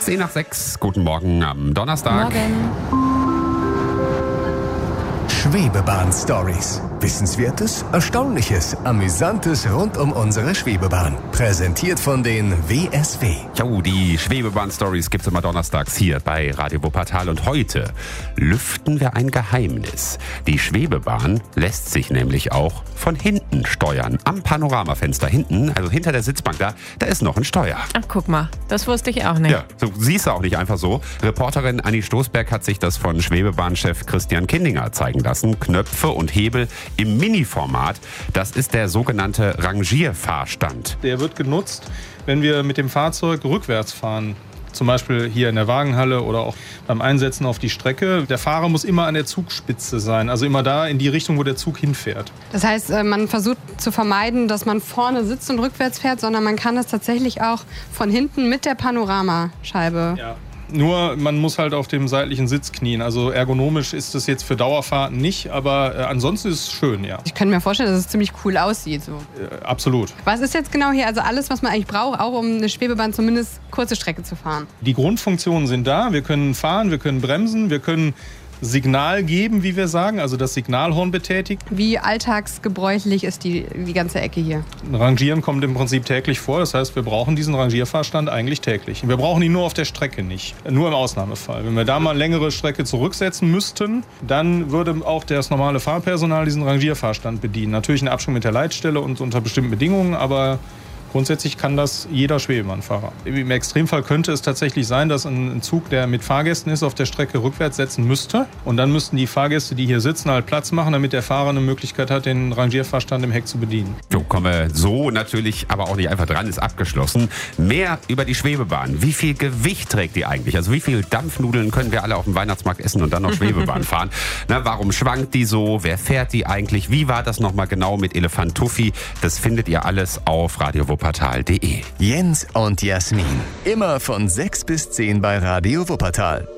10 nach 6. Guten Morgen am Donnerstag. Morgen. Schwebebahn-Stories. Wissenswertes, Erstaunliches, Amüsantes rund um unsere Schwebebahn. Präsentiert von den WSW. Jo, die Schwebebahn-Stories gibt's immer donnerstags hier bei Radio Wuppertal. Und heute lüften wir ein Geheimnis. Die Schwebebahn lässt sich nämlich auch von hinten steuern. Am Panoramafenster hinten, also hinter der Sitzbank da ist noch ein Steuer. Ach, guck mal, das wusste ich auch nicht. Ja, so siehst du auch nicht einfach so. Reporterin Anni Stoßberg hat sich das von Schwebebahnchef Christian Kindinger zeigen lassen. Knöpfe und Hebel im Mini-Format. Das ist der sogenannte Rangierfahrstand. Der wird genutzt, wenn wir mit dem Fahrzeug rückwärts fahren. Zum Beispiel hier in der Wagenhalle oder auch beim Einsetzen auf die Strecke. Der Fahrer muss immer an der Zugspitze sein, also immer da in die Richtung, wo der Zug hinfährt. Das heißt, man versucht zu vermeiden, dass man vorne sitzt und rückwärts fährt, sondern man kann das tatsächlich auch von hinten mit der Panoramascheibe. Ja. Nur man muss halt auf dem seitlichen Sitz knien. Also ergonomisch ist das jetzt für Dauerfahrten nicht, aber ansonsten ist es schön, ja. Ich könnte mir vorstellen, dass es ziemlich cool aussieht. So. Absolut. Was ist jetzt genau hier? Also alles, was man eigentlich braucht, auch um eine Schwebebahn zumindest kurze Strecke zu fahren. Die Grundfunktionen sind da. Wir können fahren, wir können bremsen, wir können Signal geben, wie wir sagen, also das Signalhorn betätigt. Wie alltagsgebräuchlich ist die ganze Ecke hier? Rangieren kommt im Prinzip täglich vor. Das heißt, wir brauchen diesen Rangierfahrstand eigentlich täglich. Wir brauchen ihn nur auf der Strecke nicht. Nur im Ausnahmefall. Wenn wir da mal längere Strecke zurücksetzen müssten, dann würde auch das normale Fahrpersonal diesen Rangierfahrstand bedienen. Natürlich in Abstimmung mit der Leitstelle und unter bestimmten Bedingungen, aber grundsätzlich kann das jeder Schwebebahnfahrer. Im Extremfall könnte es tatsächlich sein, dass ein Zug, der mit Fahrgästen ist, auf der Strecke rückwärts setzen müsste. Und dann müssten die Fahrgäste, die hier sitzen, halt Platz machen, damit der Fahrer eine Möglichkeit hat, den Rangierfahrstand im Heck zu bedienen. So, kommen wir so natürlich aber auch nicht einfach dran, ist abgeschlossen. Mehr über die Schwebebahn. Wie viel Gewicht trägt die eigentlich? Also wie viel Dampfnudeln können wir alle auf dem Weihnachtsmarkt essen und dann noch Schwebebahn fahren? Na, warum schwankt die so? Wer fährt die eigentlich? Wie war das nochmal genau mit Elefant Tuffi? Das findet ihr alles auf radiowuppertal.de. Jens und Jasmin. Immer von 6 bis 10 bei Radio Wuppertal.